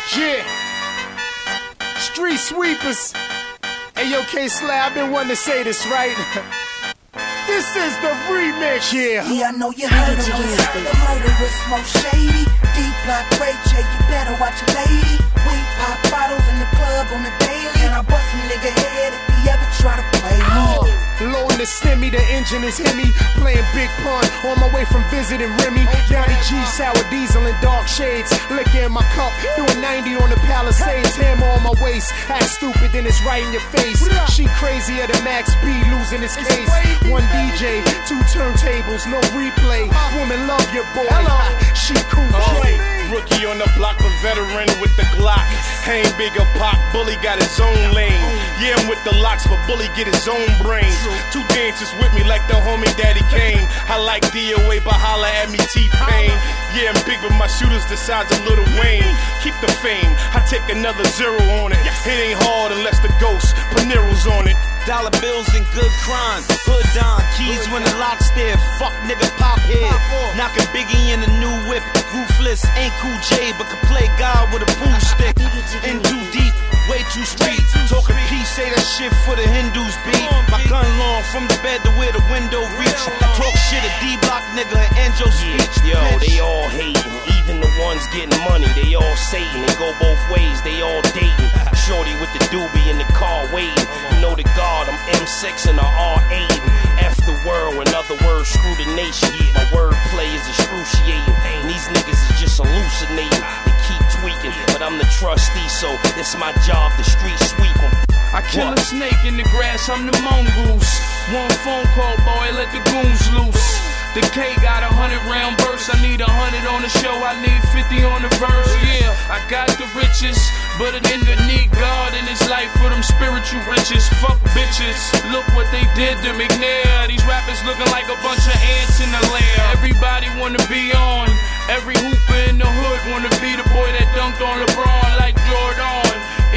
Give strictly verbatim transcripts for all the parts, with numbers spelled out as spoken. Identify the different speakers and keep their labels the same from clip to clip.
Speaker 1: Yeah. Street sweepers. Hey, yo, K-Slab, I've been wanting to say this, right? This is the remix, yeah.
Speaker 2: Yeah, I know you heard of us. The murderous, most shady. D-Block, Ray J, you better watch your lady. We pop bottles in the club on the daily. And I bust a nigga head if he ever try to play me.
Speaker 1: Oh, loading the semi, the engine is Hemi. Playing big pun, on my way from visiting Remy. Johnny G, sour diesel and dark shades. Liquor in my cup, doing ninety on the Palisades. Hammer on my waist, act stupid, then it's right in your face. She crazier than Max B, losing his case. One D J, two turntables, no replay. Woman love your boy, she cool.
Speaker 3: Oh, rookie on the block, a veteran with the Glock. Hang bigger pop, Bully got his own lane. Yeah, I'm with the locks, but Bully get his own brains. Two dancers with me like the homie Daddy Kane. I like D O A, but holla at me T-Pain. Yeah, I'm big, but my shooters the size of Lil Wayne. Keep the fame, I take another zero on it. It ain't hard unless the ghost put Nero's on it.
Speaker 4: Dollar bills and good crime. Hood Don, keys when the lock's there. Fuck nigga pop head. Knocking Biggie in the new whip. Ruthless, ain't Cool J, but can play God with a pool stick. In too deep, way too street. Talking peace, say that shit for the Hindus beat. My gun long from the bed to where the window reach. Talk shit a D-Block nigga and Joe speech.
Speaker 5: Yo, they all hating. Even the ones getting money, they all Satan. They go both ways, they all dating. Shorty with the doobie in the car waiting. You know the God, I'm M six and a R eight. F the world, in other words, screw the nation. My wordplay is excruciating. And these niggas is just hallucinating. They keep tweaking, but I'm the trustee, so it's my job to street sweep them.
Speaker 6: I kill a snake in the grass, I'm the mongoose. One phone call, boy, let the goons loose. The K got a hundred round burst, I need a hundred on the show, I need fifty on the verse. Yeah, I got the riches, but a nigga need God in his life for them spiritual riches. Fuck bitches, look what they did to McNair. These rappers looking like a bunch of ants in a lair. Everybody wanna be on, every hooper in the hood wanna be the boy that dunked on LeBron like Jordan.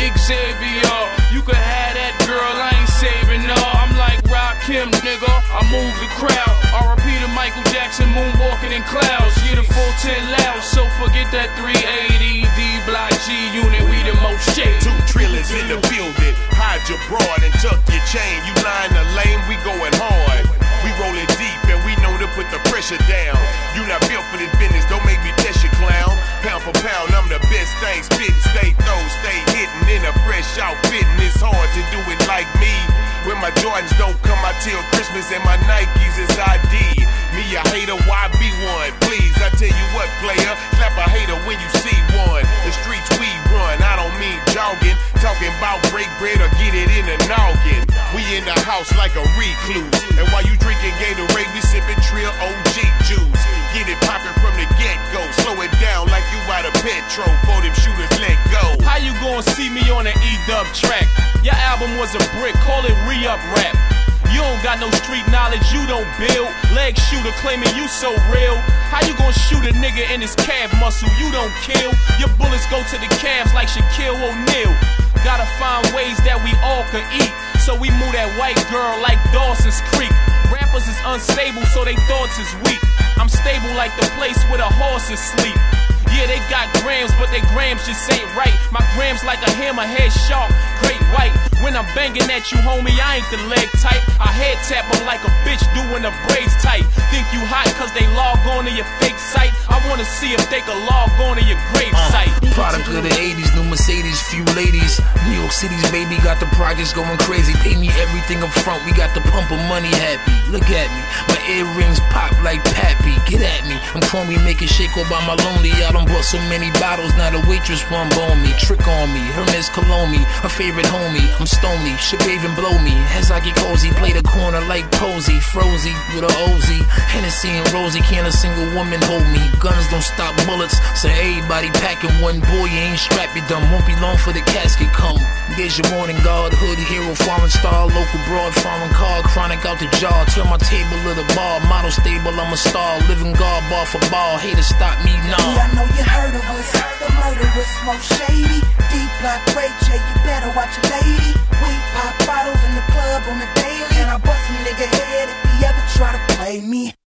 Speaker 6: Xavier, you could have that girl, I ain't saving her. I'm like Rakim, nigga, I move the crowd. R I P to Michael Jackson, moonwalking in clouds. Yeah, the full ten loud, so forget that three eighty. D-Block G unit, we the most shady.
Speaker 7: Two trillers in the building, hide your broad and tuck your chain. You line the lane, we going hard. We rolling deep and we know to put the pressure down. You not built for this business, don't make me test you, clown. Pound for pound, I'm the best thing. Spitting, stay throw, stay hitting in a fresh outfit. And it's hard to do it like me. When my Jordans don't come out till Christmas and my Nikes is I D. Me a hater, why be one? Please, I tell you what, player, slap a hater when you see one. The streets we run, I don't mean jogging. Talking about break bread or get it in the noggin. We in the house like a recluse. And while you drinking Gatorade, we sipping Trill O G juice. Get it poppin' from the get-go. Slow it down like you out of petrol. For them shooters let go.
Speaker 3: How you gonna see me on an E-dub track? Your album was a brick, call it re-up rap. You don't got no street knowledge, you don't build. Leg shooter claiming you so real. How you gonna shoot a nigga in his calf muscle? You don't kill. Your bullets go to the calves like Shaquille O'Neal. Gotta find ways that we all could eat. So we move that white girl like Dawson's Creek. Rappers is unstable, so they thoughts is weak. I'm stable like the place where the horses sleep. Yeah, they got grams, but they grams just ain't right. My grams like a hammerhead shark, great white. When I'm banging at you, homie, I ain't the leg type. I head tap them like a bitch doing the braids tight. Think you hot cause they log on to your fake site. I wanna see if they can log on to your grave site.
Speaker 8: Uh, product of the eighties, new Mercedes, few ladies. New York City's baby got the projects going crazy. Pay me everything up front, we got the pump of money happy. Look at me, my earrings pop like Pappy. Get at me, I'm chromey, make it shake all by my lonely. I don't bought so many bottles, now the waitress one bone me. Trick on me, Hermes Cologne me, her favorite homie. I'm stony, should even blow me. As I get cozy, play the corner like Posey. Frozy with a O Z, Hennessy and Rosie, can't a single woman hold me. Guns don't stop bullets, so everybody packing one. Boy, you ain't strapped, you dumb. Won't be long for the casket come. There's your morning guard, hood hero, foreign star, local broad, foreign car, chronic out the jar. Turn my table to the bar, model stable, I'm a star. Living guard, bar for bar, haters stop me now.
Speaker 2: Yeah, I know you heard of us, the murderous, most shady. D-Block, Ray J, you better watch your lady. We pop bottles in the club on the daily. And I bust a nigga head if he ever try to play me.